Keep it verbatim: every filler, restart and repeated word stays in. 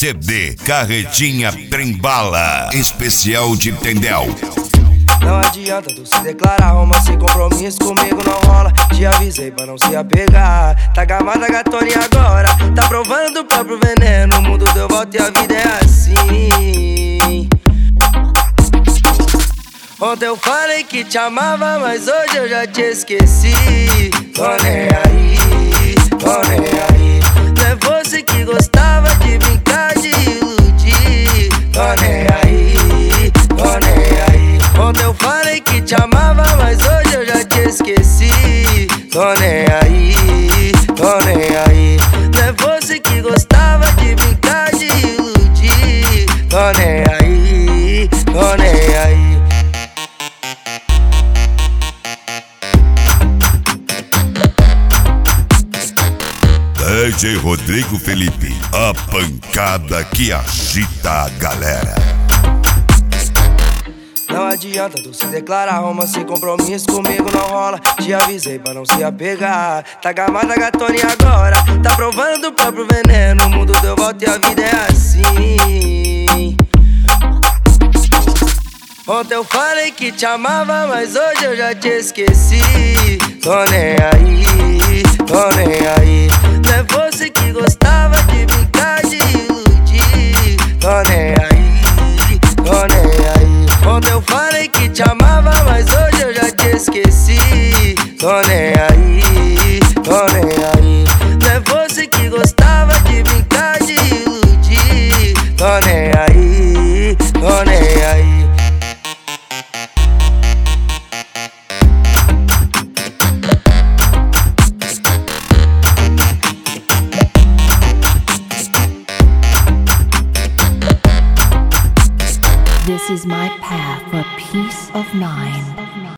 C D Carretinha Trembala, especial de Tendel. Não adianta tu se declarar, romance, compromisso comigo não rola. Te avisei pra não se apegar. Tá gamada, gatona, e agora? Tá provando o próprio veneno. O mundo deu volta e a vida é assim. Ontem eu falei que te amava, mas hoje eu já te esqueci. Tô nem aí, tô nem aí. Não é você que gostava de brincar, de iludir. Tô nem aí, tô nem aí. Ontem eu falei que te amava, mas hoje eu já te esqueci. Tô nem aí, tô nem aí. Não é você que gostava de brincar, de iludir. Tô nem aí, tô nem aí. D J Rodrigo Felipe, a pancada que agita a galera. Não adianta tu se declarar, romance, compromisso comigo não rola. Te avisei pra não se apegar. Tá gamada, gatona, e agora? Tá provando o próprio veneno. O mundo deu volta e a vida é assim. Ontem eu falei que te amava, mas hoje eu já te esqueci. Tô nem aí, tô nem aí. Não é você que gostava de brincar, de iludir. Tô nem aí, tô nem aí. Ontem eu falei que te amava, mas hoje eu já te esqueci. Tô nem aí, tô nem aí. Não é você que gostava de brincar, de iludir. Tô nem aí, tô nem aí. This is my path for peace of mind.